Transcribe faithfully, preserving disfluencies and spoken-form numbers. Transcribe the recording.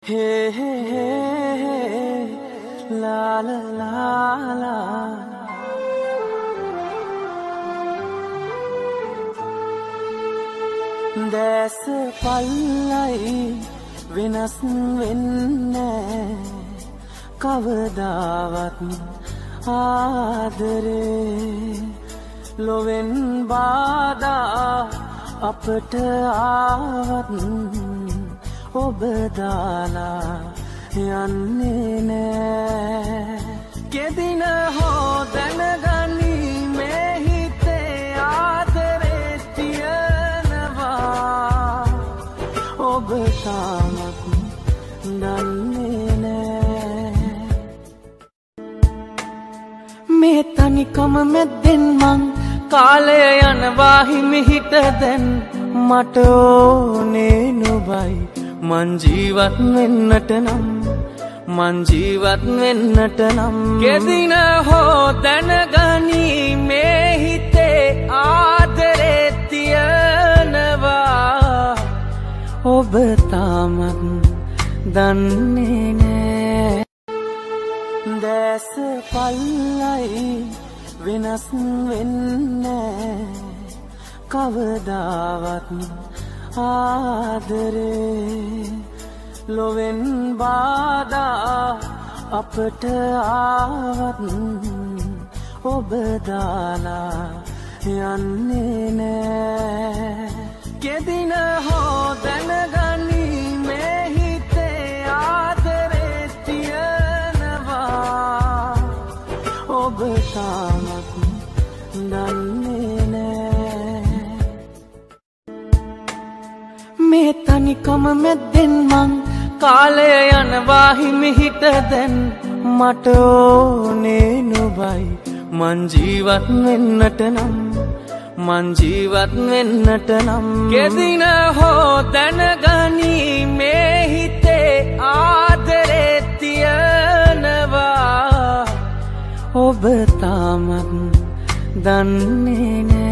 Hey, hey, hey, hey, la la la la. There's a pallai venas venne kavadavat aadare loven bada apata avat obadala yanne ne kedina ho danagani me hite aadare tiyanawa obatamak danne ne me tanikam medden man කාලය යනවා හිමි හිට දැන් මට ඕනේ නුඹයි මං ජීවත් වෙන්නට නම් මං ජීවත් වෙන්නට නම් කෙදින හෝ දැනගනි මේ හිතේ ආදරේ තියනවා ඔබ තාමත් දන්නේ නෑ දැස පල්ලයි වෙනස් වෙන්නේ කවදාවත් ආදරේ ලොවෙන් බාධා අපට ආවත් ඔබ දාලා යන්නේ නෑ කෙදින හෝ දැනගනි මේ හිතේ ආදරේ තියනවා ඔබ තාමත් දන්නේ නෑ මේ තනිකම මෙද්දෙන් මං කාලය යනවා හිමි හිට දැන් මට ඕනේ නුඹයි මං ජීවත් වෙන්නට නම් මං ජීවත් වෙන්නට නම් කෙදින හෝ දැනගනි මේ හිතේ ආදරේ තියනවා ඔබ තාමත් දන්නේ නෑ